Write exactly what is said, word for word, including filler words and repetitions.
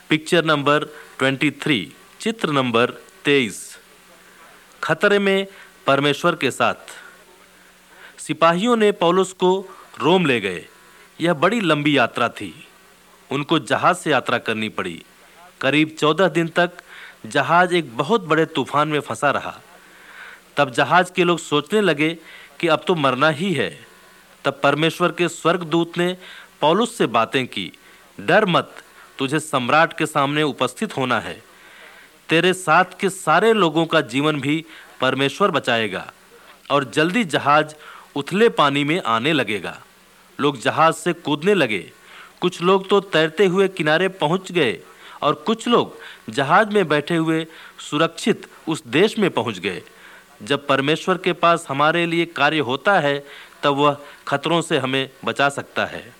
Picture number तेईस, चित्र number तेईस। खतरे में परमेश्वर के साथ। सिपाहियों ने पौलुस को रोम ले गए। यह बड़ी लंबी यात्रा थी। उनको जहाज से यात्रा करनी पड़ी। करीब चौदह दिन तक जहाज एक बहुत बड़े तूफान में फंसा रहा। तब जहाज के लोग सोचने लगे कि अब तो मरना ही है। तब परमेश्वर के स्वर्गदूत ने पौलुस से बातें की, डर मत, तुझे सम्राट के सामने उपस्थित होना है। तेरे साथ के सारे लोगों का जीवन भी परमेश्वर बचाएगा। और जल्दी जहाज उथले पानी में आने लगेगा। लोग जहाज से कूदने लगे। कुछ लोग तो तैरते हुए किनारे पहुंच गए और कुछ लोग जहाज में बैठे हुए सुरक्षित उस देश में पहुंच गए। जब परमेश्वर के पास हमारे लिए कार्य होता है तब वह खतरों से हमें बचा सकता है।